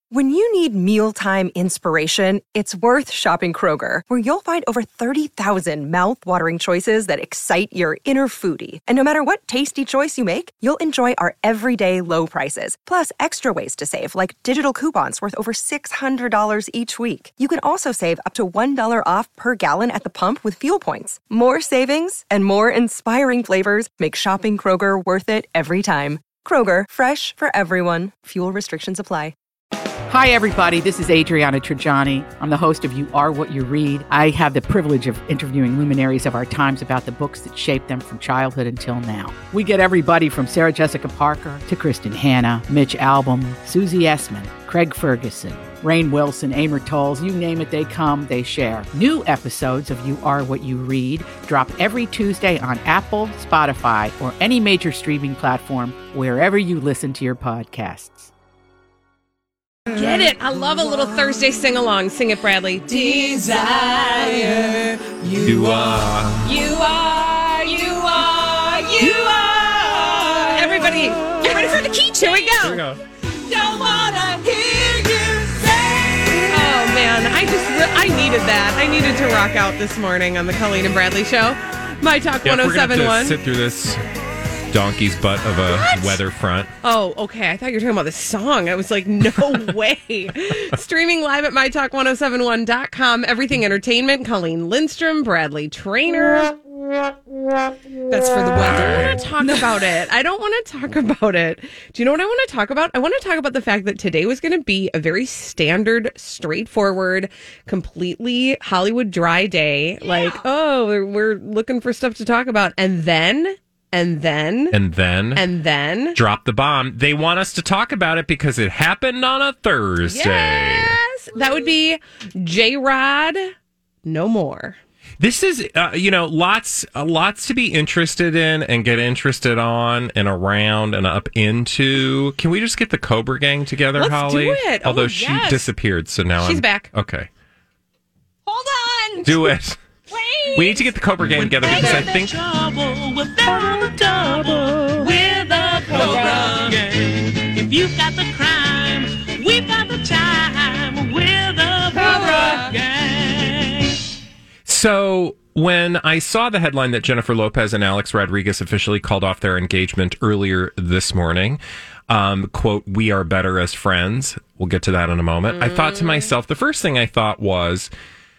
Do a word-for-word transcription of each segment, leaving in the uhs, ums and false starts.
When you need mealtime inspiration, it's worth shopping Kroger, where you'll find over thirty thousand mouth-watering choices that excite your inner foodie. And no matter what tasty choice you make, you'll enjoy our everyday low prices, plus extra ways to save, like digital coupons worth over six hundred dollars each week. You can also save up to one dollar off per gallon at the pump with fuel points. More savings and more inspiring flavors make shopping Kroger worth it every time. Kroger, fresh for everyone. Fuel restrictions apply. Hi, everybody. This is Adriana Trajani. I'm the host of You Are What You Read. I have the privilege of interviewing luminaries of our times about the books that shaped them from childhood until now. We get everybody from Sarah Jessica Parker to Kristen Hanna, Mitch Albom, Susie Essman, Craig Ferguson, Rainn Wilson, Amor Tolls, you name it, they come, they share. New episodes of You Are What You Read drop every Tuesday on Apple, Spotify, or any major streaming platform wherever you listen to your podcasts. Get it. I love a little Thursday sing-along. Sing it, Bradley. Desire. You, you are. You are. You are. You are. Everybody, get ready for the key change. Here we go. Here we go. Don't wanna hear you say. Oh, man. I just, I needed that. I needed to rock out this morning on the Colleen and Bradley Show. My Talk yeah, one oh seven point one. We're going to have to sit through this donkey's butt of a what? weather front. Oh, okay. I thought you were talking about the song. I was like, no way. Streaming live at my talk ten seventy-one dot com. Everything Entertainment. Colleen Lindstrom, Bradley Traynor. That's for the weather. I don't want to talk about it. I don't want to talk about it. Do you know what I want to talk about? I want to talk about the fact that today was going to be a very standard, straightforward, completely Hollywood dry day. Yeah. Like, oh, we're, we're looking for stuff to talk about. And then... And then, and then, and then, drop the bomb. They want us to talk about it because it happened on a Thursday. Yes, that would be J-Rod. No more. This is, uh, you know, lots, uh, lots to be interested in and get interested on and around and up into. Can we just get the Cobra Gang together, Let's Holly? do it. Although oh, she yes. disappeared, so now she's I'm, back. Okay, hold on. Do it. Wait. We need to get the Cobra Gang together because I think. Trouble without a double with the Cobra Gang. If you've got the crime, we've got the time with the Cobra Gang. So when I saw the headline that Jennifer Lopez and Alex Rodriguez officially called off their engagement earlier this morning, um, quote, "We are better as friends." We'll get to that in a moment. Mm. I thought to myself, the first thing I thought was,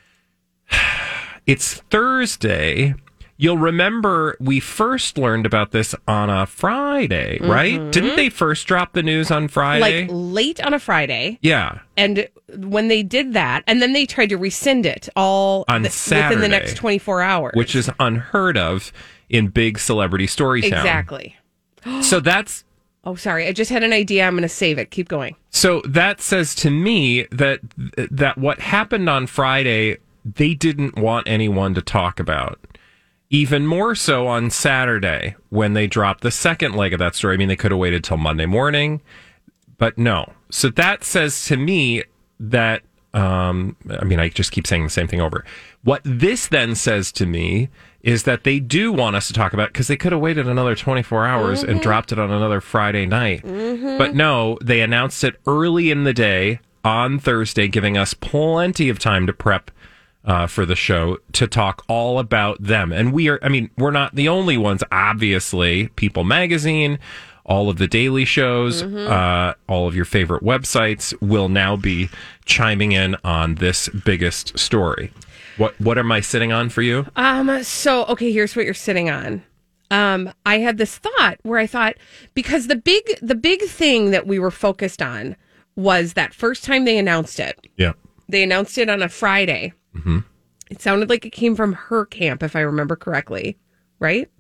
it's Thursday. You'll remember we first learned about this on a Friday, right? Mm-hmm. Didn't they first drop the news on Friday? Like late on a Friday. Yeah. And when they did that, and then they tried to rescind it all on th- Saturday, within the next twenty-four hours. Which is unheard of in big celebrity storytown. Exactly. So that's... Oh, sorry. I just had an idea. I'm going to save it. Keep going. So that says to me that that what happened on Friday, they didn't want anyone to talk about. Even more so on Saturday when they dropped the second leg of that story. I mean, they could have waited till Monday morning, but no. So that says to me that, um, I mean, I just keep saying the same thing over. What this then says to me is that they do want us to talk about it because they could have waited another twenty-four hours mm-hmm. and dropped it on another Friday night. Mm-hmm. But no, they announced it early in the day on Thursday, giving us plenty of time to prep Uh, for the show to talk all about them. And we are, I mean, we're not the only ones, obviously. People Magazine, all of the daily shows, mm-hmm. uh, all of your favorite websites will now be chiming in on this biggest story. What what am I sitting on for you? Um. So, okay, here's what you're sitting on. Um, I had this thought where I thought, because the big the big thing that we were focused on was that first time they announced it. Yeah. They announced it on a Friday. Mm-hmm. It sounded like it came from her camp, if I remember correctly, right?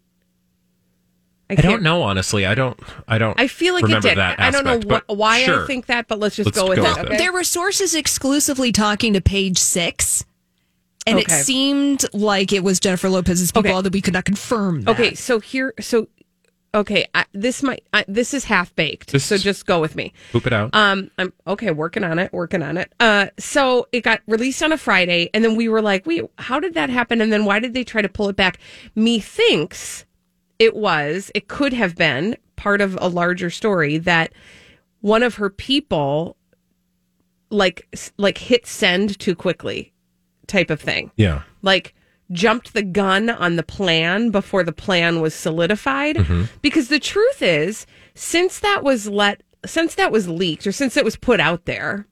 I, I don't know, honestly. I don't. I don't. I feel like remember it did. That I don't know aspect, wh- why sure. I think that, but let's just let's go with go it. with Okay? There were sources exclusively talking to Page Six, and okay. it seemed like it was Jennifer Lopez's people, okay. although we could not confirm that. Okay, so here, so okay, I, this might I, this is half baked, so just go with me. Poop it out. Um, I'm okay, working on it, working on it. Uh, so it got released on a Friday, and then we were like, wait, how did that happen? And then why did they try to pull it back? Methinks it was, it could have been part of a larger story that one of her people like like hit send too quickly type of thing. Yeah. Like jumped the gun on the plan before the plan was solidified. Mm-hmm. Because the truth is, since that was let since that was leaked or since it was put out there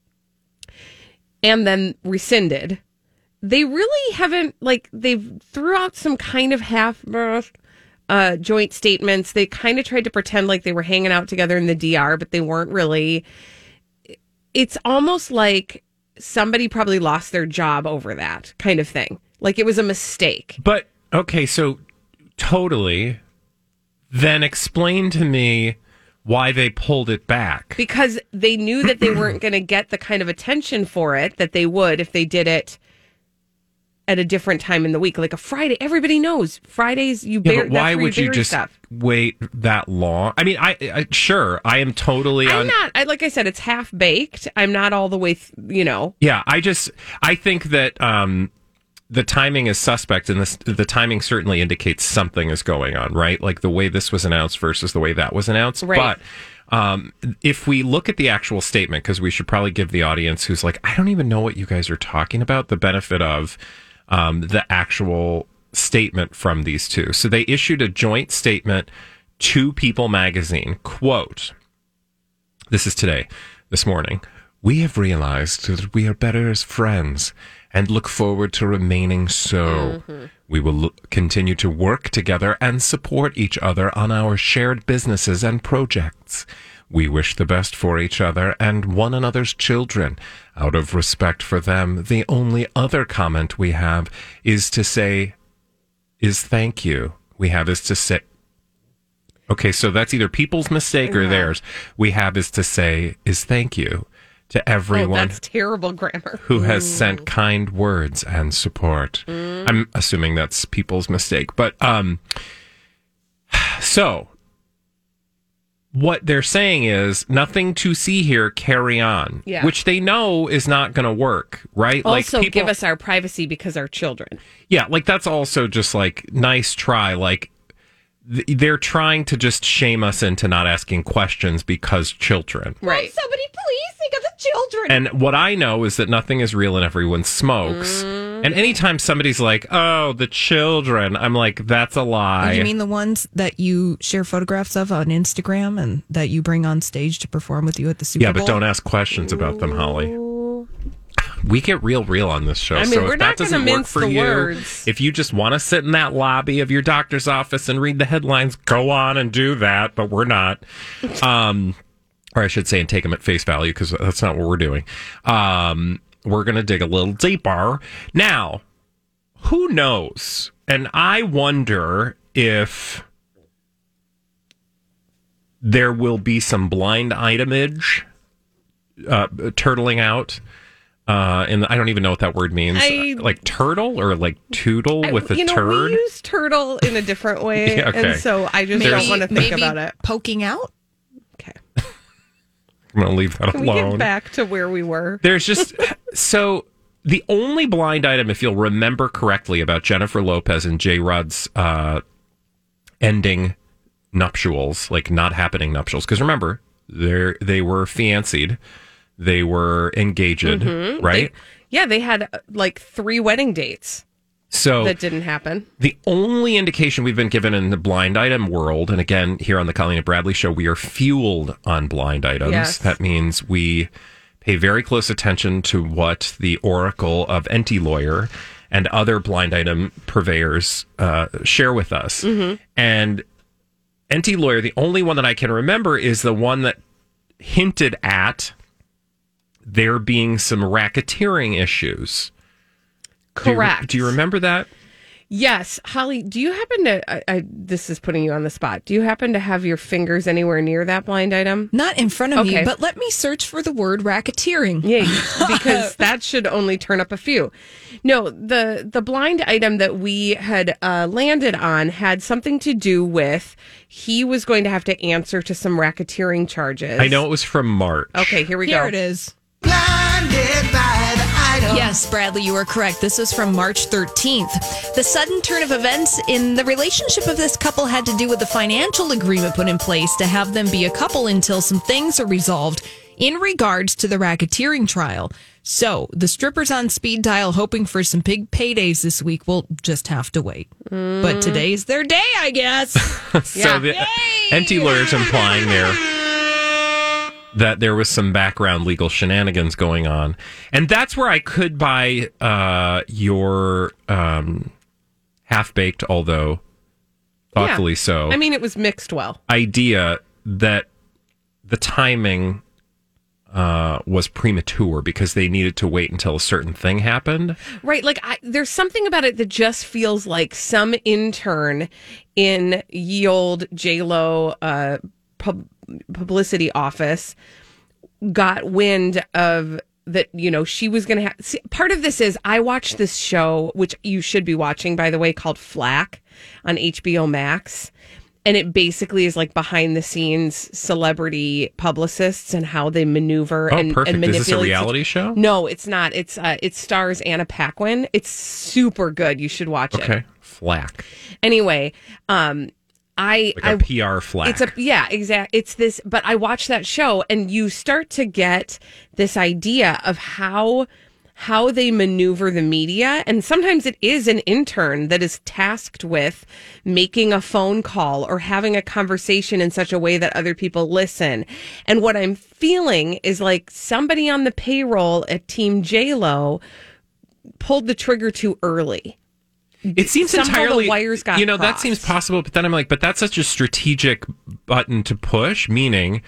and then rescinded, they really haven't, like, they've threw out some kind of half uh, joint statements. They kind of tried to pretend like they were hanging out together in the D R, but they weren't really. It's almost like somebody probably lost their job over that kind of thing. Like it was a mistake. But, okay, so totally. Then explain to me why they pulled it back. Because they knew that they weren't going to get the kind of attention for it that they would if they did it at a different time in the week, like a Friday. Everybody knows Fridays. You Yeah, bear, but why that's where would you bury just stuff. wait that long? I mean, I, I sure I am totally I'm on. not. I, like I said, it's half baked. I'm not all the way. Th- you know. Yeah, I just I think that um, the timing is suspect, and this the timing certainly indicates something is going on, right? Like the way this was announced versus the way that was announced. Right. But um, if we look at the actual statement, because we should probably give the audience who's like, I don't even know what you guys are talking about, the benefit of um, the actual statement from these two. So they issued a joint statement to People magazine. Quote, this is today, this morning. We have realized that we are better as friends and look forward to remaining so. Mm-hmm. We will l- continue to work together and support each other on our shared businesses and projects. We wish the best for each other and one another's children. Out of respect for them, the only other comment we have is to say, is thank you. We have is to say, okay, so that's either people's mistake or Yeah. theirs. We have is to say, is thank you to everyone Oh, that's terrible grammar. who has sent kind words and support. Mm. I'm assuming that's people's mistake. But, um, so what they're saying is nothing to see here, carry on, Yeah. which they know is not going to work, right? Also, people, give us our privacy because our children. yeah, like that's also just like nice try. Like th- they're trying to just shame us into not asking questions because children. Right. Somebody please think of the children. And what I know is that nothing is real and everyone smokes. And anytime somebody's like, oh, the children, I'm like, that's a lie. You mean the ones that you share photographs of on Instagram and that you bring on stage to perform with you at the Super yeah, Bowl? but don't ask questions about them, Holly. We get real, real on this show. I mean, so we're if not that gonna doesn't work mince for the you, words. if you just want to sit in that lobby of your doctor's office and read the headlines, go on and do that. But we're not. Um, or I should say, and take them at face value because that's not what we're doing. Um, we're going to dig a little deeper. Now, who knows? And I wonder if there will be some blind itemage uh, turtling out. Uh, and I don't even know what that word means. I- like turtle or like toodle I- with a you know, turd? we use turtle in a different way, Yeah, okay. and so I just maybe, don't want to think maybe about it. poking out? Okay, I'm going to leave that can we alone. get back to where we were? There's just so the only blind item, if you'll remember correctly, about Jennifer Lopez and J. Rod's uh, ending nuptials, like not happening nuptials, because remember they they were fiancéed, they were engaged, Mm-hmm. right? They- yeah, they had uh, like three wedding dates So that didn't happen. the only indication we've been given in the blind item world, and again, here on the Colleen and Bradley show, we are fueled on blind items. Yes. That means we pay very close attention to what the Oracle of Enti Lawyer and other blind item purveyors uh, share with us. Mm-hmm. And Enti Lawyer, the only one that I can remember is the one that hinted at there being some racketeering issues. Do you- Correct. Do you, remember that? Yes, Holly. Do you happen to? I, I, this is putting you on the spot. Do you happen to have your fingers anywhere near that blind item? Not in front of Okay. me, but let me search for the word racketeering. Yeah, because that should only turn up a few. No, the the blind item that we had uh, landed on had something to do with he was going to have to answer to some racketeering charges. I know it was from March. Okay, here we Here go. it is. Blinded by the item. Yes, Bradley, you are correct. This is from March thirteenth. The sudden turn of events in the relationship of this couple had to do with the financial agreement put in place to have them be a couple until some things are resolved. in regards to the racketeering trial. So the strippers on speed dial hoping for some big paydays this week will just have to wait. Mm. But today's their day, I guess. so yeah. the Yay! Empty lawyers implying there that there was some background legal shenanigans going on. And that's where I could buy uh, your um, half-baked, although thoughtfully yeah. so. I mean, it was mixed well. Idea that the timing uh, was premature because they needed to wait until a certain thing happened. Right. Like, I, there's something about it that just feels like some intern in ye old J-Lo uh, pub, publicity office got wind of that, you know, she was going to have... See, part of this is I watched this show, which you should be watching, by the way, called Flack on H B O Max. And it basically is like behind the scenes celebrity publicists and how they maneuver oh, and, perfect. and manipulate. Is this a reality show? No, it's not. It's uh, it stars Anna Paquin. It's super good. You should watch okay. it. Okay. Flack. Anyway, um, I like a I, P R flack. It's a yeah, exactly. It's this, but I watched that show and you start to get this idea of how how they maneuver the media. And sometimes it is an intern that is tasked with making a phone call or having a conversation in such a way that other people listen. And what I'm feeling is like somebody on the payroll at Team J-Lo pulled the trigger too early. It seems Somehow entirely, the wires got you know, crossed. That seems possible, but then I'm like, but that's such a strategic button to push, meaning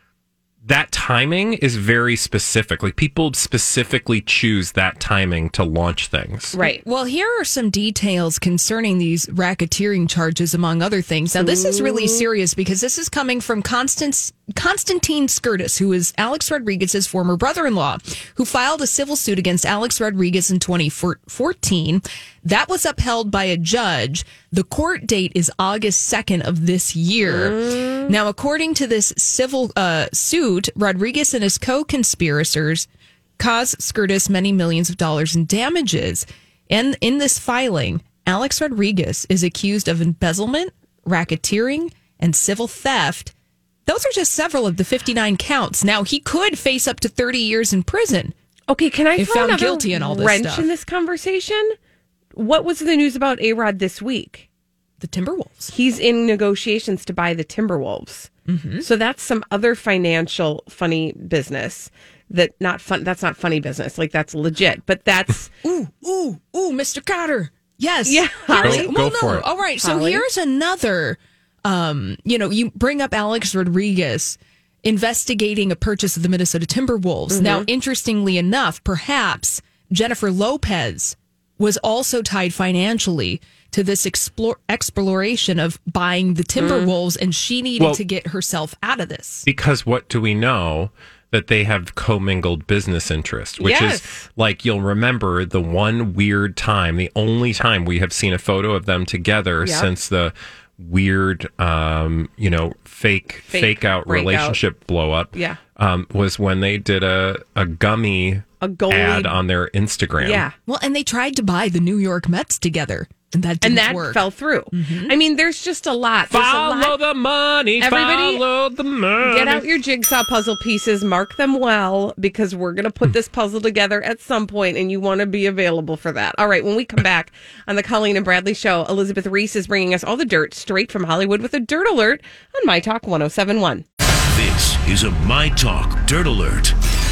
that timing is very specific. Like people specifically choose that timing to launch things. Right. Well, here are some details concerning these racketeering charges, among other things. Now, this is really serious because this is coming from Constance, Constantine Skirtis, who is Alex Rodriguez's former brother-in-law, who filed a civil suit against Alex Rodriguez in twenty fourteen. That was upheld by a judge. The court date is August second of this year. Mm. Now, according to this civil uh, suit, Rodriguez and his co-conspirators caused Skirtis many millions of dollars in damages. And in this filing, Alex Rodriguez is accused of embezzlement, racketeering, and civil theft. Those are just several of the fifty-nine counts. Now, he could face up to thirty years in prison. Okay, can I if throw found another guilty in all this wrench stuff. in this conversation? What was the news about A-Rod this week? The Timberwolves. He's in negotiations to buy the Timberwolves. Mm-hmm. So that's some other financial funny business that not fun. That's not funny business. Like that's legit, but that's ooh, ooh, ooh, Mister Carter. Yes. Yeah. Go, go for it. All right. So Holly? here's another, um, you know, you bring up Alex Rodriguez investigating a purchase of the Minnesota Timberwolves. Mm-hmm. Now, interestingly enough, perhaps Jennifer Lopez was also tied financially to this explore, exploration of buying the Timberwolves, mm. and she needed well, to get herself out of this. Because what do we know? That they have commingled business interests, which yes. is like you'll remember the one weird time, the only time we have seen a photo of them together yep. since the weird, um, you know, fake, fake, fake out relationship out. blow up. Yeah. Um, was when they did a, a gummy a goalie. ad on their Instagram. Yeah. Well, and they tried to buy the New York Mets together. And that didn't and that work. fell through. Mm-hmm. I mean, there's just a lot. There's follow a lot. the money. Everybody, follow the money. Get out your jigsaw puzzle pieces, mark them well, because we're going to put this puzzle together at some point, and you want to be available for that. All right, when we come back on the Colleen and Bradley Show, Elizabeth Reese is bringing us all the dirt straight from Hollywood with a Dirt Alert on My Talk one oh seven point one. This is a My Talk Dirt Alert.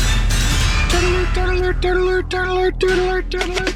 Dirt Alert, Dirt Alert, Dirt Alert, Dirt Alert, Dirt Alert, Dirt Alert.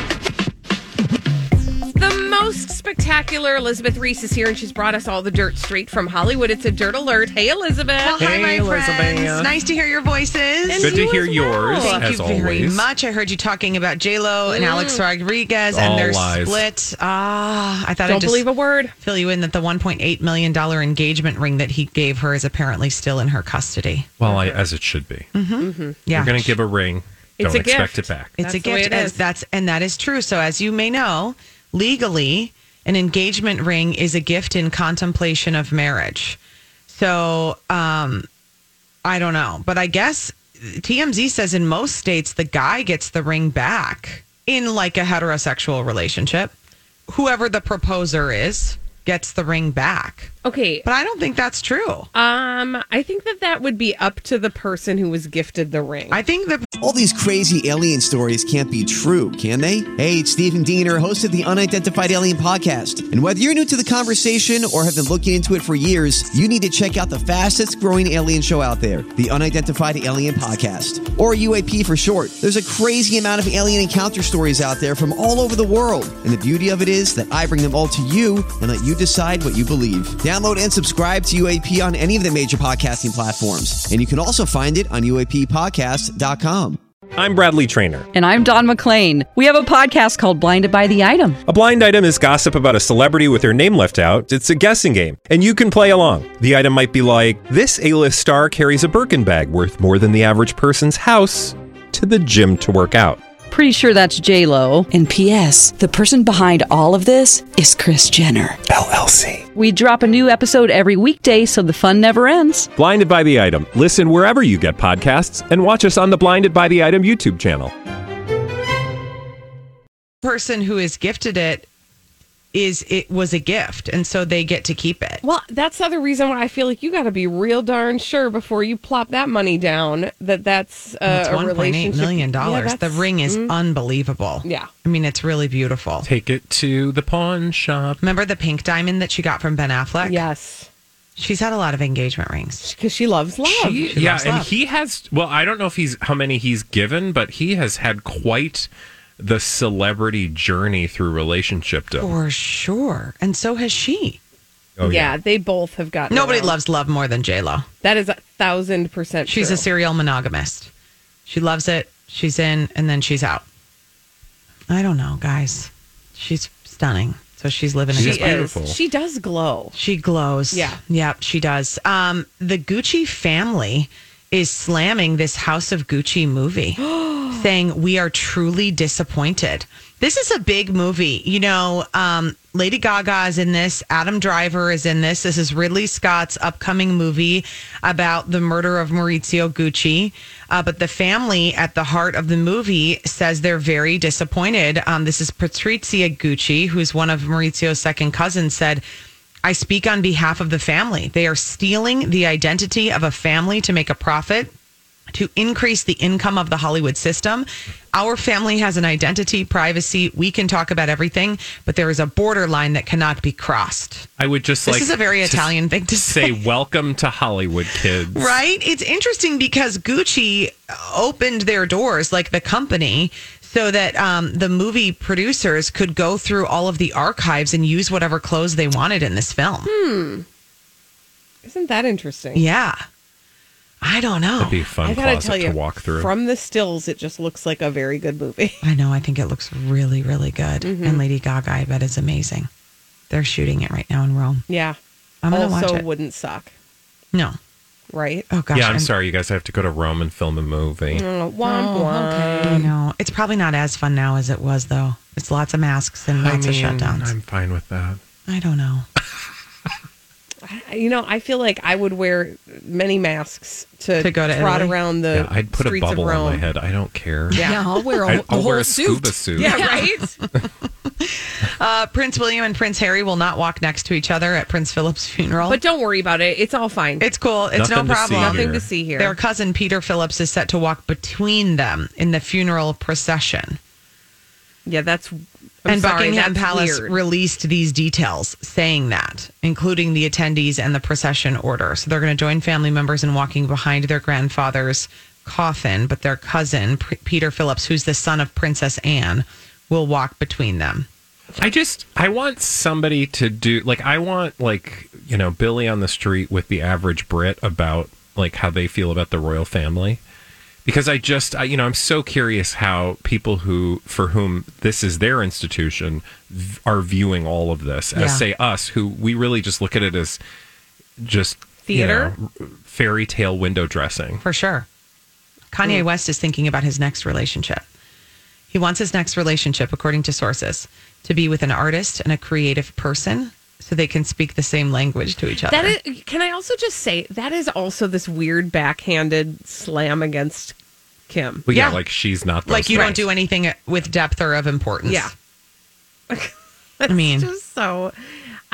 The most spectacular Elizabeth Reese is here, and she's brought us all the dirt straight from Hollywood. It's a Dirt Alert. Hey, Elizabeth. Well, hi, hey, my Elizabeth. friends. Nice to hear your voices. And Good you to hear as yours, well. Thank as you always. very much. I heard you talking about J-Lo and Mm. Alex Rodriguez All and their lies. split. Ah, I thought Don't I'd just believe a word. fill you in that the one point eight million dollars engagement ring that he gave her is apparently still in her custody. Well, I, as it should be. Mm-hmm. Mm-hmm. Yeah. You're going to give a ring. It's Don't a expect gift. it back. It's That's a the way gift. it As is. that's and that is true. So as you may know, legally, an engagement ring is a gift in contemplation of marriage. So um, I don't know, but I guess T M Z says in most states the guy gets the ring back in like a heterosexual relationship. Whoever the proposer is gets the ring back. Okay. But I don't think that's true. Um, I think that that would be up to the person who was gifted the ring. I think that All these crazy alien stories can't be true, can they? Hey, it's Stephen Diener, host of the Unidentified Alien Podcast. And whether you're new to the conversation or have been looking into it for years, you need to check out the fastest growing alien show out there, the Unidentified Alien Podcast, or U A P for short. There's a crazy amount of alien encounter stories out there from all over the world. And the beauty of it is that I bring them all to you and let you decide what you believe. Download and subscribe to U A P on any of the major podcasting platforms. And you can also find it on U A P podcast dot com. I'm Bradley Trainer. And I'm Don McClain. We have a podcast called Blinded by the Item. A blind item is gossip about a celebrity with their name left out. It's a guessing game, and you can play along. The item might be like, this A-list star carries a Birkin bag worth more than the average person's house to the gym to work out. Pretty sure that's J-Lo. And P S the person behind all of this is Kris Jenner, L L C. We drop a new episode every weekday so the fun never ends. Blinded by the Item. Listen wherever you get podcasts and watch us on the Blinded by the Item YouTube channel. person who is gifted it is it was a gift, and so they get to keep it. Well, that's the other reason why I feel like you got to be real darn sure before you plop that money down that that's uh, It's a one point eight relationship. million dollars. Yeah, the ring is mm, unbelievable. Yeah. I mean, it's really beautiful. Take it to the pawn shop. Remember the pink diamond that she got from Ben Affleck? Yes. She's had a lot of engagement rings. Because she loves love. She- She yeah, loves and love. he has. Well, I don't know if he's how many he's given, but he has had quite the celebrity journey through relationship. For sure. And so has she. Oh, yeah. yeah. they both have gotten Nobody around. loves love more than J-Lo. That is a thousand percent She's true. a serial monogamist. She loves it. She's in, and then she's out. I don't know, guys. She's stunning. So she's living a She good life. is. She does glow. She glows. Yeah. Yeah, she does. Um, the Gucci family is slamming this House of Gucci movie, saying we are truly disappointed. This is a big movie. You know, um, Lady Gaga is in this. Adam Driver is in this. This is Ridley Scott's upcoming movie about the murder of Maurizio Gucci. Uh, but the family at the heart of the movie says they're very disappointed. Um, this is Patrizia Gucci, who's one of Maurizio's second cousins, said, I speak on behalf of the family. They are stealing the identity of a family to make a profit, to increase the income of the Hollywood system. Our family has an identity, privacy. We can talk about everything, but there is a borderline that cannot be crossed. I would just This like is a very to Italian thing to say. say. Welcome to Hollywood, kids. Right? It's interesting because Gucci opened their doors, like the company, so that um, the movie producers could go through all of the archives and use whatever clothes they wanted in this film. Hmm. Isn't that interesting? Yeah. I don't know. That'd be a fun I gotta closet tell you, to walk through. from the stills, it just looks like a very good movie. I know. I think it looks really, really good. Mm-hmm. And Lady Gaga, I bet, is amazing. They're shooting it right now in Rome. Yeah. I'm going to watch Also it. wouldn't suck, No. right? Oh, gosh. yeah, I'm and- sorry, you guys have to go to Rome and film a movie. Oh, womp womp. I know. It's probably not as fun now as it was, though. It's lots of masks and I lots mean, of shutdowns. I'm fine with that. I don't know. You know, I feel like I would wear many masks to, To go to trot Italy? around the Yeah, I'd put a streets bubble of Rome. on my head. I don't care. Yeah. Yeah, I'll wear a, I, a I'll whole wear a suit. scuba suit. Yeah, right? Uh, Prince William and Prince Harry will not walk next to each other at Prince Philip's funeral. But don't worry about it. It's all fine. It's cool. It's Nothing no to see problem. Nothing here. to see here. Their cousin Peter Phillips is set to walk between them in the funeral procession. yeah, that's... I'm and sorry, Buckingham that's Palace weird. released these details saying that, including the attendees and the procession order. So they're going to join family members in walking behind their grandfather's coffin, but their cousin, P- Peter Phillips, who's the son of Princess Anne, will walk between them. I just I want somebody to do like I want like you know Billy on the street with the average Brit about like how they feel about the royal family, because I just I, you know I'm so curious how people who for whom this is their institution v- are viewing all of this as Yeah. say us who we really just look at it as just Theater? you know, fairy tale window dressing. For sure. Kanye West is thinking about his next relationship. He wants his next relationship, according to sources, to be with an artist and a creative person so they can speak the same language to each other. That is, can I also just say, that is also this weird backhanded slam against Kim. But yeah, Yeah. like she's not those like you things. don't do anything with depth or of importance. Yeah. I mean, Just so...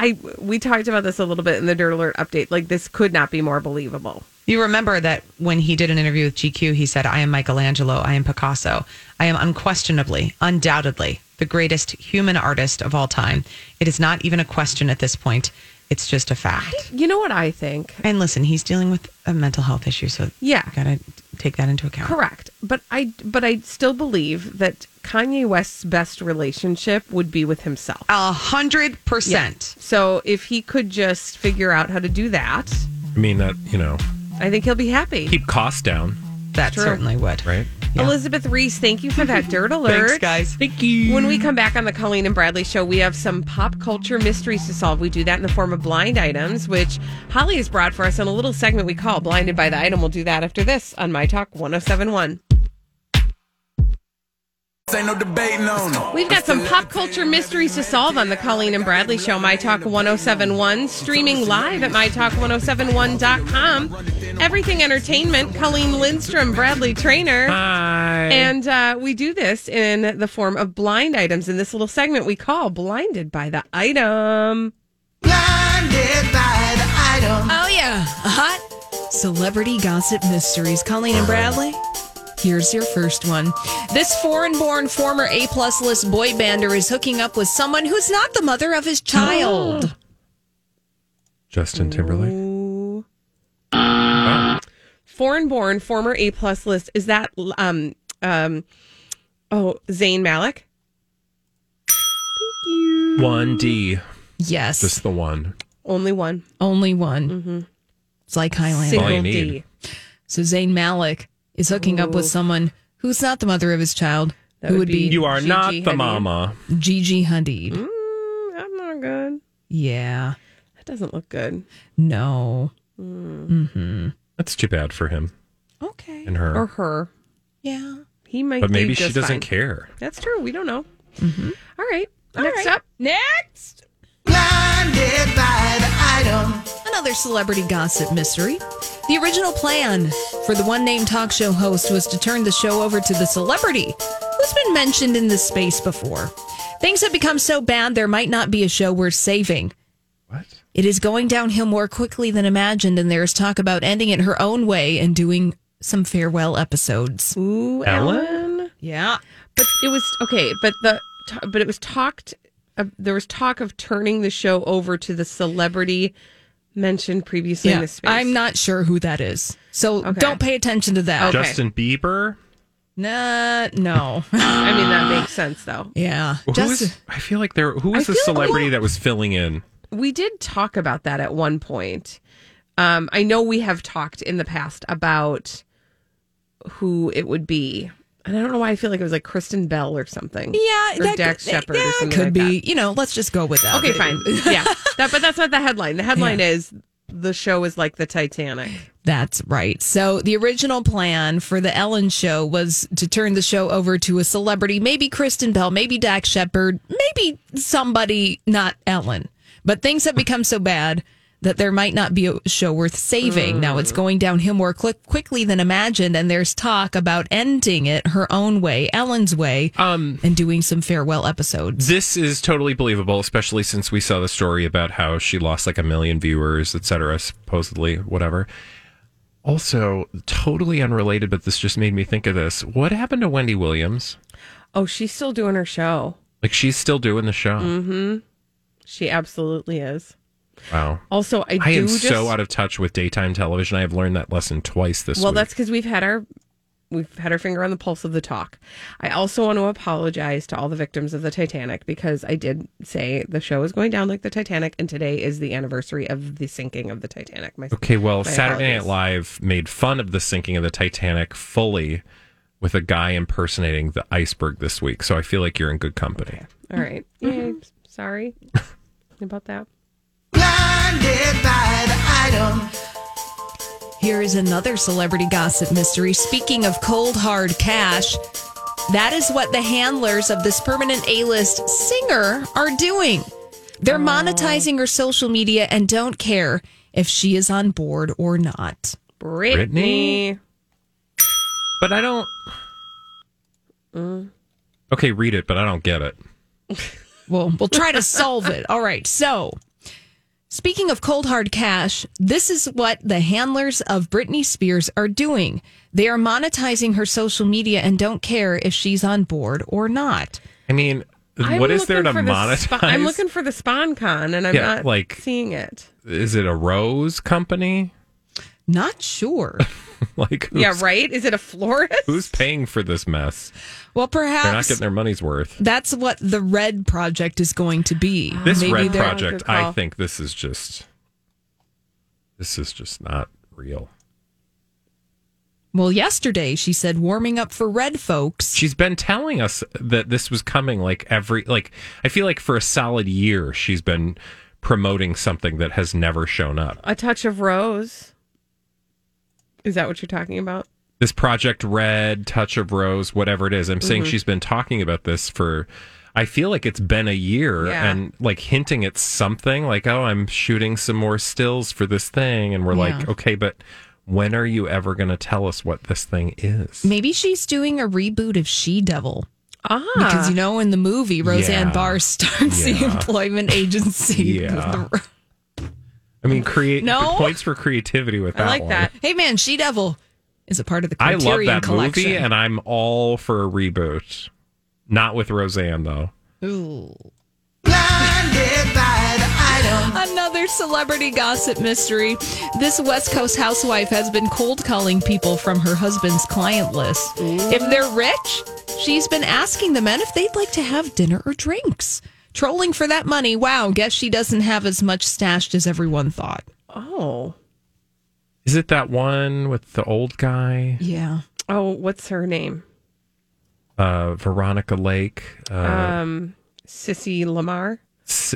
I we talked about this a little bit in the Dirt Alert update. Like, this could not be more believable. You remember that when he did an interview with G Q, he said, I am Michelangelo, I am Picasso. I am unquestionably, undoubtedly, the greatest human artist of all time. It is not even a question at this point. It's just a fact. You know what I think? And listen, he's dealing with a mental health issue, so yeah, you gotta take that into account. Correct. But I but I still believe that Kanye West's best relationship would be with himself. A hundred percent. So if he could just figure out how to do that, I mean, that, you know, I think he'll be happy. keep costs down, That True. certainly would. right? Yeah. Elizabeth Reese, thank you for that Dirt Alert. Thanks, guys. Thank you. When we come back on the Colleen and Bradley Show, we have some pop culture mysteries to solve. We do that in the form of blind items, which Holly has brought for us in a little segment we call Blinded by the Item. We'll do that after this on My Talk one oh seven point one. Ain't no debating on it. We've got some pop culture mysteries to solve on the Colleen and Bradley Show, My Talk one oh seven point one, streaming live at my talk one oh seven one dot com. Everything Entertainment, Colleen Lindstrom, Bradley Trainer. Hi. And uh, we do this in the form of blind items in this little segment we call Blinded by the Item. Blinded by the item. Oh, yeah. Hot celebrity gossip mysteries. Colleen and Bradley, here's your first one. This foreign-born former A-plus list boy bander is hooking up with someone who's not the mother of his child. Justin Timberlake. Ooh. Oh. Foreign-born former A-plus list. Is that, um, um, oh, Zayn Malik? Thank you. one D. Yes. Just the one. Only one. Only one. Mm-hmm. It's like Highlander. Single all you D. need. So Zayn Malik is hooking up with Ooh. someone who's not the mother of his child, That who would would be, be- You are Gigi not the Hadid. mama. Gigi Hadid. Mm, that's not good. Yeah. That doesn't look good. No. Mm. Mm-hmm. That's too bad for him Okay. and her. Or her. Yeah. He might but maybe do she just doesn't fine. care. That's true. We don't know. Mm-hmm. All right. All Next right. up. Next. Blinded by the item. Another celebrity gossip mystery. The original plan for the one name talk show host was to turn the show over to the celebrity who's been mentioned in this space before. Things have become so bad there might not be a show worth saving. What? It is going downhill more quickly than imagined, and there is talk about ending it her own way and doing some farewell episodes. Ooh, Ellen? Ellen. Yeah. But it was okay. But the but it was talked. Uh, there was talk of turning the show over to the celebrity mentioned previously in Yeah. the space. I'm not sure who that is. So Okay. don't pay attention to that. Okay. Justin Bieber? Nah, no. I mean, that makes sense though. Yeah. Who Just- is, I feel like there. Who I was the feel like- celebrity that was filling in? We did talk about that at one point. Um, I know we have talked in the past about who it would be. And I don't know why I feel like it was like Kristen Bell or something. Yeah, Or that Dax could- Shepard yeah, or something could like be. that. You know, let's just go with that. Okay, fine. Yeah. That, but that's not the headline. The headline is the show is like the Titanic. That's right. So the original plan for the Ellen show was to turn the show over to a celebrity, maybe Kristen Bell, maybe Dax Shepard, maybe somebody not Ellen. But things have become so bad that there might not be a show worth saving. Mm. Now it's going downhill more quick, quickly than imagined, and there's talk about ending it her own way, Ellen's way, um, and doing some farewell episodes. This is totally believable, especially since we saw the story about how she lost like a million viewers, et cetera, supposedly, whatever. Also, totally unrelated, but this just made me think of this. What happened to Wendy Williams? Oh, she's still doing her show. Like, she's still doing the show. Mm-hmm. She absolutely is. Wow. Also, I, I do am just, so out of touch with daytime television. I have learned that lesson twice this well, week. that's because we've had our we've had our finger on the pulse of the talk. I also want to apologize to all the victims of the Titanic because I did say the show is going down like the Titanic, and today is the anniversary of the sinking of the Titanic. My, Okay, well, my Saturday Night apologies. Live made fun of the sinking of the Titanic fully with a guy impersonating the iceberg this week. So I feel like you're in good company. Okay. All right. Yay. Sorry about that. Blinded by the item. Here is another celebrity gossip mystery. Speaking of cold, hard cash, that is what the handlers of this permanent A-list singer are doing. They're monetizing her social media and don't care if she is on board or not. Brittany. But I don't. Mm. Okay, read it, but I don't get it. Well, we'll try to solve it. All right. So Speaking of cold hard cash, this is what the handlers of Britney Spears are doing. They are monetizing her social media and don't care if she's on board or not. I mean, I'm what is there to looking for the monetize? Spa- I'm looking for the SpawnCon, and I'm Yeah, not like- seeing it. Is it a rose company? Not sure. Like, who's, Yeah, right? Is it a florist? who's paying for this mess? Well, They're not perhaps getting their money's worth. that's what the Red Project is going to be. This Maybe Red they're- Project, Good call. I think this is just, this is just not real. Well, yesterday she said warming up for Red folks. She's been telling us that this was coming like every, like, I feel like for a solid year, she's been promoting something that has never shown up. A touch of rose. Is that what you're talking about? This Project Red, Touch of Rose, whatever it is. I'm saying Mhm. she's been talking about this for, I feel like it's been a year Yeah. and like hinting at something like, oh, I'm shooting some more stills for this thing. And we're like, Yeah. okay, but when are you ever going to tell us what this thing is? Maybe she's doing a reboot of She-Devil. Ah. Because, you know, in the movie, Roseanne Yeah. Barr starts the Yeah. employment agency. Yeah. I mean, create No? points for creativity with that I like one. that. Hey, man, She-Devil is a part of the I Criterion love that collection. movie, and I'm all for a reboot. Not with Roseanne, though. Ooh. Blinded by the item. Another celebrity gossip mystery. This West Coast housewife has been cold calling people from her husband's client list. If they're rich, she's been asking the men if they'd like to have dinner or drinks. Trolling for that money. Wow, guess she doesn't have as much stashed as everyone thought. Oh. Is it that one with the old guy? Yeah. Oh, what's her name? Uh, Veronica Lake. Uh, um, Sissy Lamar. S-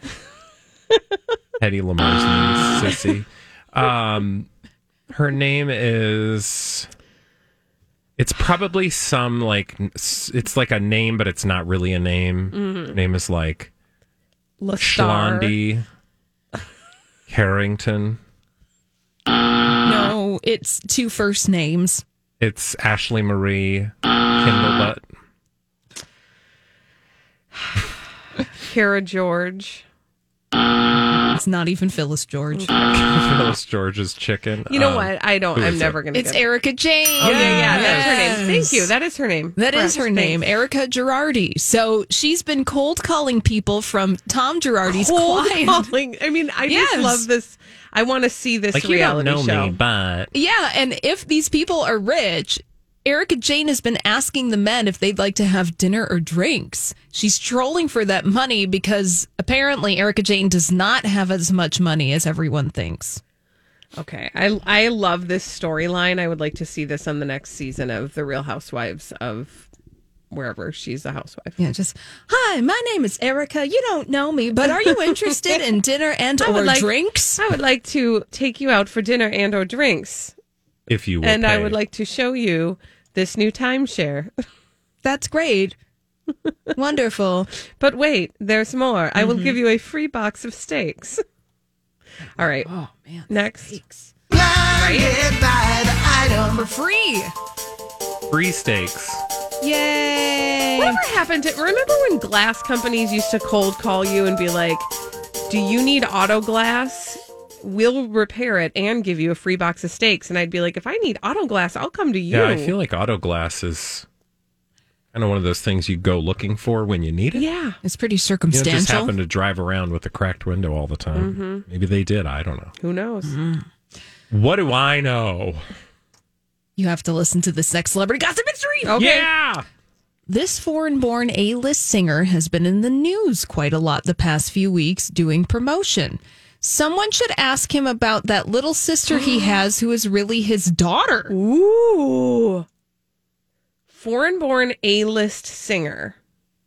Eddie Lamar's niece, Sissy. Um, her name is. It's probably some like it's like a name, but it's not really a name. Mhm. Her name is like Lestar. Schlondy Harrington. No, it's two first names. It's Ashley Marie Kindlebutt. Kara George. It's not even Phyllis George. Phyllis George's chicken. You know Um, what? I don't. who I'm is never it? going to. It's Erica Jane. Oh yeah, yeah, that's her name. Yes. Thank you. That is her name. That is Correct. her name, Thanks. Erica Girardi. So she's been cold calling people from Tom Girardi's Cold client. calling. I mean, I Yes. just love this. I want to see this Like, you don't reality know show. me, but Yeah, and if these people are rich, Erica Jane has been asking the men if they'd like to have dinner or drinks. She's trolling for that money because apparently Erica Jane does not have as much money as everyone thinks. Okay, I I love this storyline. I would like to see this on the next season of The Real Housewives of wherever she's a housewife. Yeah, just hi, my name is Erica. You don't know me, but are you interested in dinner and I would or like- drinks? I would like to take you out for dinner and or drinks, if you will and I pay. would like to show you this new timeshare. That's great. Wonderful. But wait, there's more. I will Mhm. give you a free box of steaks. All right. Oh man. Next. Blinded by the item. For free. free steaks. Yay. Whatever happened to remember when glass companies used to cold call you and be like, do you need auto glass? We'll repair it and give you a free box of steaks. And I'd be like, if I need auto glass, I'll come to you. Yeah, I feel like auto glass is kind of one of those things you go looking for when you need it. Yeah. It's pretty You don't circumstantial. just happen to drive around with a cracked window all the time. Mhm. Maybe they did. I don't know. Who knows? What do I know? You have to listen to this next celebrity gossip mystery. Okay. Yeah. This foreign-born A-list singer has been in the news quite a lot the past few weeks doing promotion. Someone should ask him about that little sister he has who is really his daughter. Ooh. Foreign born A-list singer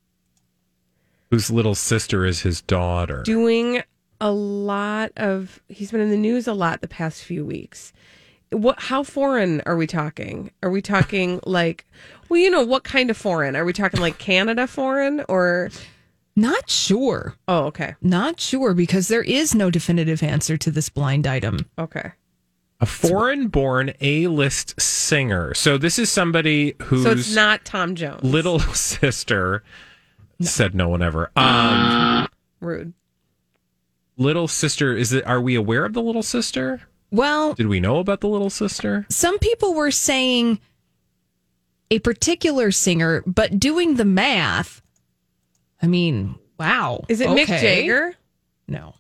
Whose little sister is his daughter. doing a lot of, he's been in the news a lot the past few weeks. What, how foreign are we talking? Are we talking like, well, you know, what kind of foreign? Are we talking like Canada foreign or? Not sure. Oh, okay. Not sure because there is no definitive answer to this blind item. Okay. A foreign-born A-list singer. So this is somebody whose So it's not Tom Jones. little sister said no one ever. Um, Rude. Little sister, is it? Are we aware of the little sister? Well, Did we know about the little sister? some people were saying a particular singer, but doing the math, I mean, wow. Is it Mick Okay. Jagger? No.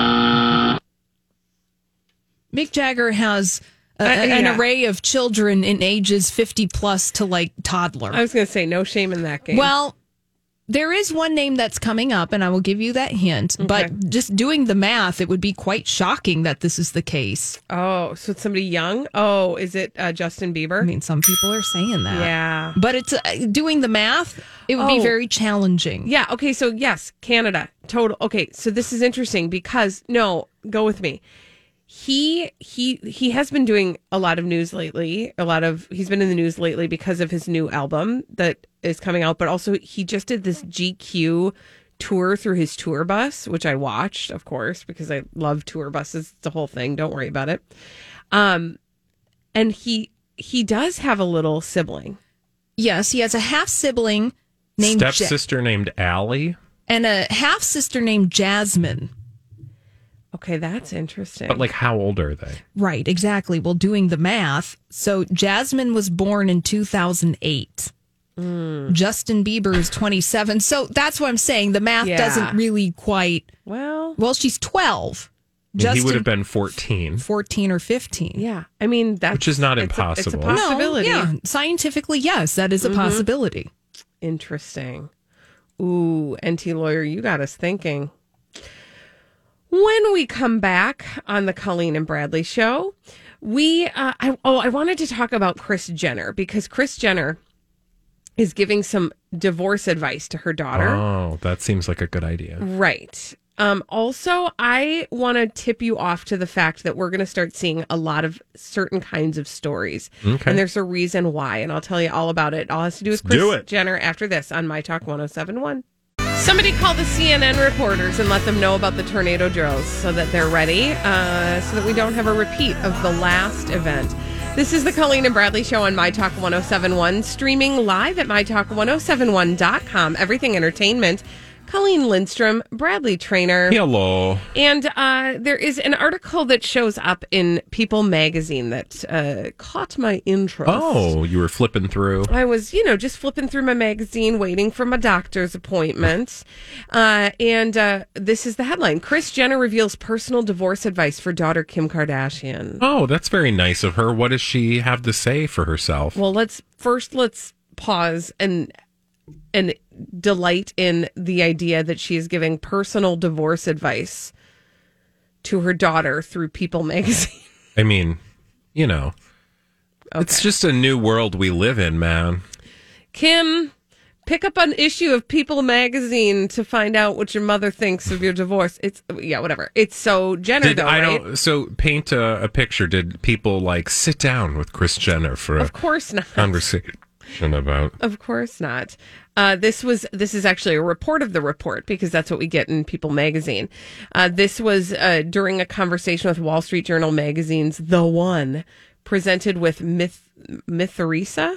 Mick Jagger has a, Uh, an yeah. array of children in ages fifty plus to like toddler. I was going to say no shame in that game. Well, there is one name that's coming up, and I will give you that hint. But just doing the math, it would be quite shocking that this is the case. Oh, so it's somebody young? Oh, is it uh, Justin Bieber? I mean, some people are saying that. Yeah. But it's uh, doing the math, it would be Oh. very challenging. Yeah. Okay. So yes, Canada. Total. Okay. So this is interesting because no, go with me. He he he has been doing a lot of news lately. A lot of he's been in the news lately because of his new album that is coming out. But also he just did this G Q tour through his tour bus, which I watched, of course, because I love tour buses. It's the whole thing. Don't worry about it. Um, and he he does have a little sibling. Yes, he has a half sibling named Ja- Stepsister named Allie. and a half sister named Jasmine. Okay, that's interesting. But like, how old are they? Right, exactly. Well, doing the math. So Jasmine was born in two thousand eight. Mm. Justin Bieber is twenty-seven. So that's what I'm saying. The math Yeah. doesn't really quite. Well, well, she's twelve. And Justin, he would have been fourteen. fourteen or fifteen. Yeah. I mean, that's Which is not it's a- impossible. it's a possibility. No, yeah. Scientifically, yes, that is a Mhm. possibility. Interesting. Ooh, N T Lawyer, you got us thinking. When we come back on the Colleen and Bradley show, we, uh, I, oh, I wanted to talk about Kris Jenner because Kris Jenner is giving some divorce advice to her daughter. Oh, that seems like a good idea. Right. Um, also, I want to tip you off to the fact that we're going to start seeing a lot of certain kinds of stories. Okay. And there's a reason why, and I'll tell you all about it. All it has to do with Kris do it. Jenner after this on My Talk one oh seven point one. Somebody call the C N N reporters and let them know about the tornado drills so that they're ready, uh, so that we don't have a repeat of the last event. This is the Colleen and Bradley Show on My Talk one oh seven point one, streaming live at my talk one oh seven one dot com. Everything Entertainment. Colleen Lindstrom, Bradley Trainer. Hello. And uh, there is an article that shows up in People magazine that uh, caught my interest. Oh, you were flipping through. I was, you know, just flipping through my magazine, waiting for my doctor's appointment. Uh, and uh, this is the headline. Kris Jenner reveals personal divorce advice for daughter Kim Kardashian. Oh, that's very nice of her. What does she have to say for herself? Well, let's first let's pause and and delight in the idea that she is giving personal divorce advice to her daughter through People magazine. I mean, you know, it's just a new world we live in, man. Kim, pick up an issue of People magazine to find out what your mother thinks of your divorce. It's yeah, whatever. It's so Jenner Did, though, I right? don't. So paint a, a picture. Did people like sit down with Kris Jenner for a Of course not. conversation about? Of course not. Uh, this was this is actually a report of the report because that's what we get in People magazine. Uh, this was uh, during a conversation with Wall Street Journal magazine's The One, presented with Myth Mytheresa.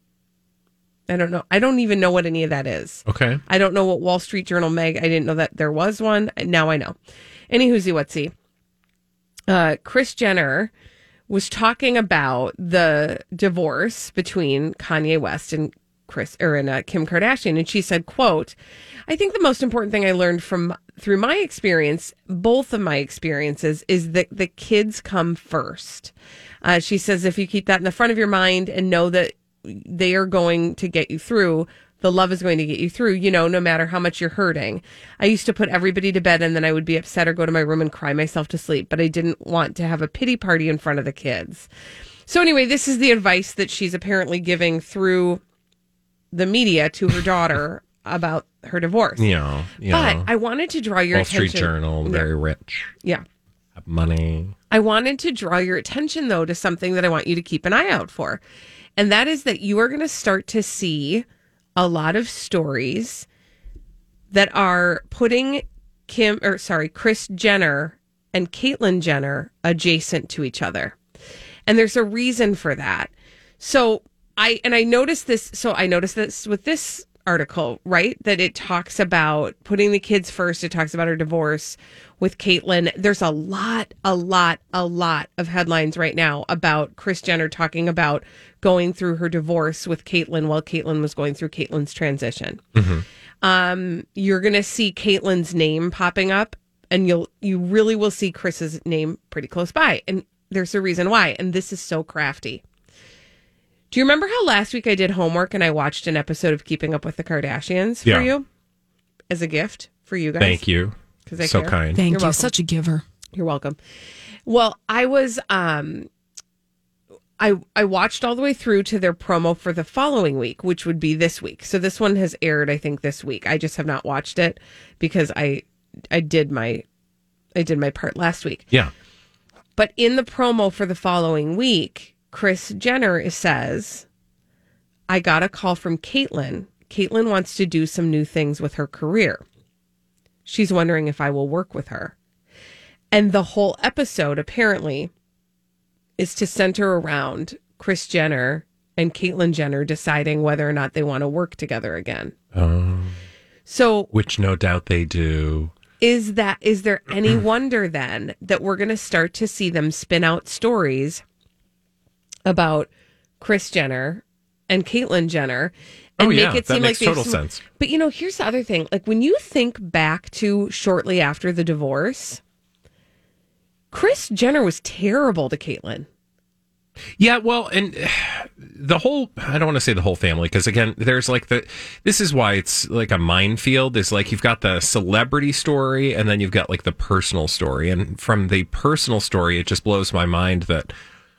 I don't know. I don't even know what any of that is. Okay. I don't know what Wall Street Journal mag. I didn't know that there was one. Now I know. Any whoosie whatsy. Uh, Kris Jenner was talking about the divorce between Kanye West and Chris or and, uh, Kim Kardashian, and she said, "quote I think the most important thing I learned from through my experience, both of my experiences, is that the kids come first." Uh, she says, "If you keep that in the front of your mind and know that they are going to get you through." The love is going to get you through, you know, no matter how much you're hurting. I used to put everybody to bed and then I would be upset or go to my room and cry myself to sleep, but I didn't want to have a pity party in front of the kids. So anyway, this is the advice that she's apparently giving through the media to her daughter about her divorce. Yeah. You but know, I wanted to draw your Wall attention. Street Journal, very Yeah. rich, Yeah. have money. I wanted to draw your attention, though, to something that I want you to keep an eye out for. And that is that you are going to start to see a lot of stories that are putting Kim, or sorry, Kris Jenner and Caitlyn Jenner adjacent to each other. And there's a reason for that. So I, and I noticed this, so I noticed this with this article, right? That it talks about putting the kids first. It talks about her divorce with Caitlyn. There's a lot, a lot, a lot of headlines right now about Kris Jenner talking about going through her divorce with Caitlyn while Caitlyn was going through Caitlyn's transition. Mm-hmm. Um, you're going to see Caitlyn's name popping up, and you'll you really will see Chris's name pretty close by. And there's a reason why. And this is so crafty. Do you remember how last week I did homework and I watched an episode of Keeping Up with the Kardashians for Yeah. you as a gift for you guys? Thank you. Because I So care. kind. Thank You're you. welcome. Such a giver. You're welcome. Well, I was um I I watched all the way through to their promo for the following week, which would be this week. So this one has aired, I think, this week. I just have not watched it because I I did my I did my part last week. Yeah. But in the promo for the following week, Kris Jenner says, I got a call from Caitlyn. Caitlyn wants to do some new things with her career. She's wondering if I will work with her. And the whole episode, apparently, is to center around Kris Jenner and Caitlyn Jenner deciding whether or not they want to work together again. Oh. So, Which no doubt they do. is that is there any wonder then that we're going to start to see them spin out stories about Kris Jenner and Caitlyn Jenner and Oh, make yeah, it that seem makes like total they've sense. But you know, here's the other thing. Like when you think back to shortly after the divorce, Kris Jenner was terrible to Caitlyn. Yeah, well, and the whole, I don't want to say the whole family, because again, there's like the, this is why it's like a minefield, is like you've got the celebrity story and then you've got like the personal story. And from the personal story, it just blows my mind that,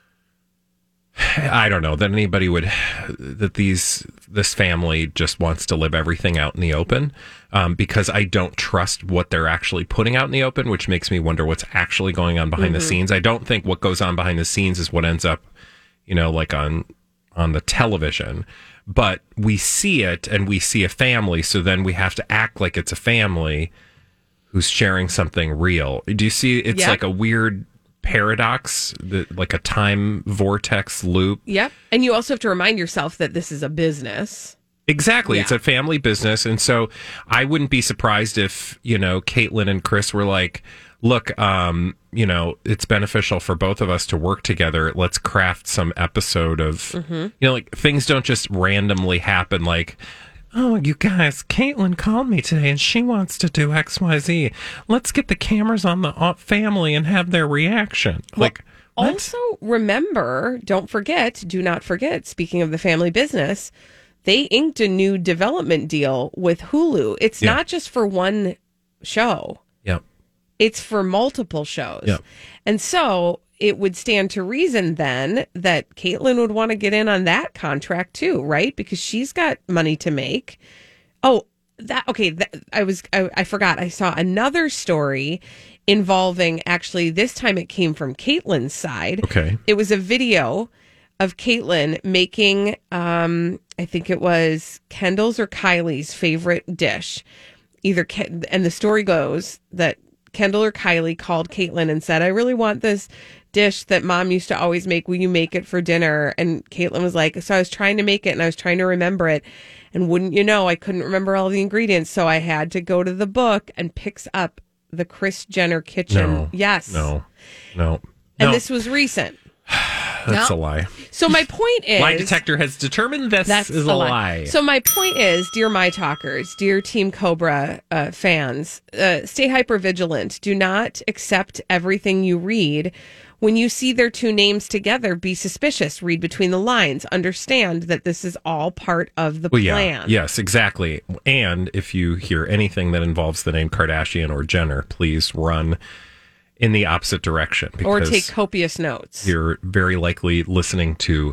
I don't know, that anybody would, that these, this family just wants to live everything out in the open, um, because I don't trust what they're actually putting out in the open, which makes me wonder what's actually going on behind Mm-hmm. the scenes. I don't think what goes on behind the scenes is what ends up, you know, like on, on the television, but we see it and we see a family. So then we have to act like it's a family who's sharing something real. Do you see? It's Yep. like a weird paradox, that, like a time vortex loop. Yep. And you also have to remind yourself that this is a business. Exactly. Yeah. It's a family business. And so I wouldn't be surprised if, you know, Caitlyn and Kris were like, look, um, you know, it's beneficial for both of us to work together. Let's craft some episode of, Mm-hmm. you know, like things don't just randomly happen. Like, oh, you guys, Caitlyn called me today and she wants to do X Y Z. Let's get the cameras on the uh, family and have their reaction. Like, what? Also, remember, don't forget, do not forget, speaking of the family business, they inked a new development deal with Hulu. It's Yeah. not just for one show, Yep. it's for multiple shows. Yep. And so it would stand to reason then that Caitlyn would want to get in on that contract too, right? Because she's got money to make. Oh, that okay. That, I was I, I forgot. I saw another story involving actually this time it came from Caitlyn's side. Okay. It was a video of Caitlyn making um I think it was Kendall's or Kylie's favorite dish. Either Ke- and the story goes that Kendall or Kylie called Caitlyn and said, I really want this dish that mom used to always make. Will you make it for dinner? And Caitlyn was like, so I was trying to make it and I was trying to remember it. And wouldn't you know, I couldn't remember all the ingredients. So I had to go to the book and picks up the Kris Jenner kitchen. No. Yes. No. No. And no. this was recent. That's No. a lie. So my point is, Lie detector has determined this that's is a a lie. lie. So my point is, dear My Talkers, dear Team Cobra uh, fans, uh, stay hyper vigilant. Do not accept everything you read. When you see their two names together, be suspicious. Read between the lines. Understand that this is all part of the Well, yeah, plan. yes, exactly. And if you hear anything that involves the name Kardashian or Jenner, please run in the opposite direction. Or because take copious notes. You're very likely listening to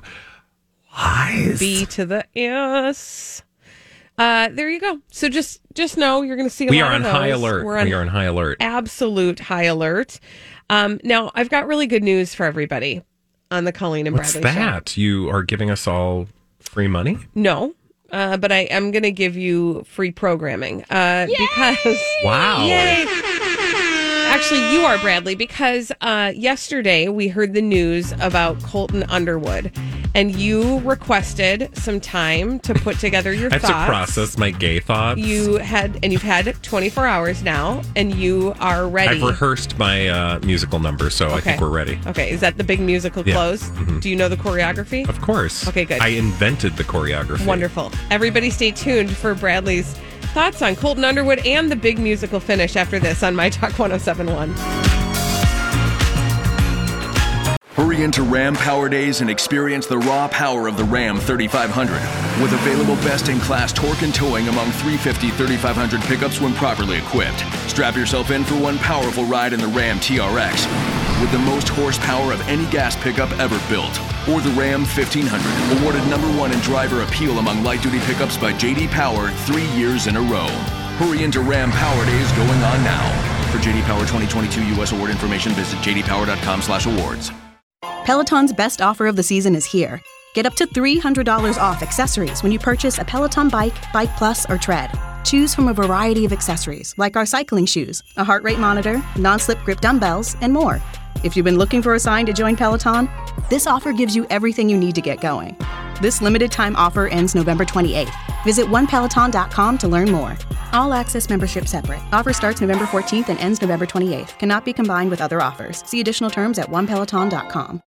lies. B to the S. Uh, there you go. So just just know you're going to see a we lot are of on high those. alert. We're on we are on high alert. absolute high alert. Um, now, I've got really good news for everybody on the Colleen and What's Bradley show. that? You are giving us all free money? No, uh, but I am going to give you free programming uh, because Wow. Yay! Actually, you are, Bradley, because uh, yesterday we heard the news about Colton Underwood, and you requested some time to put together your I have thoughts. to process my gay thoughts. You had, and you've had twenty-four hours now, and you are ready. I've rehearsed my uh, musical number, so I think we're ready. Okay, is that the big musical Yeah. close? Mhm. Do you know the choreography? Of course. Okay, good. I invented the choreography. Wonderful. Everybody stay tuned for Bradley's thoughts on Colton Underwood and the big musical finish after this on My Talk one oh seven point one. Hurry into Ram Power Days and experience the raw power of the Ram thirty-five hundred. With available best-in-class torque and towing among three fifty thirty-five hundred pickups when properly equipped. Strap yourself in for one powerful ride in the Ram T R X. With the most horsepower of any gas pickup ever built. Or the Ram fifteen hundred, awarded number one in driver appeal among light-duty pickups by J D Power three years in a row. Hurry into Ram Power Days going on now. For J D Power twenty twenty-two U S award information, visit j d power dot com slash awards. Peloton's best offer of the season is here. Get up to three hundred dollars off accessories when you purchase a Peloton bike, Bike Plus, or Tread. Choose from a variety of accessories like our cycling shoes, a heart rate monitor, non-slip grip dumbbells, and more. If you've been looking for a sign to join Peloton, this offer gives you everything you need to get going. This limited time offer ends November twenty-eighth. Visit one peloton dot com to learn more. All access membership separate. Offer starts November fourteenth and ends November twenty-eighth. Cannot be combined with other offers. See additional terms at one peloton dot com.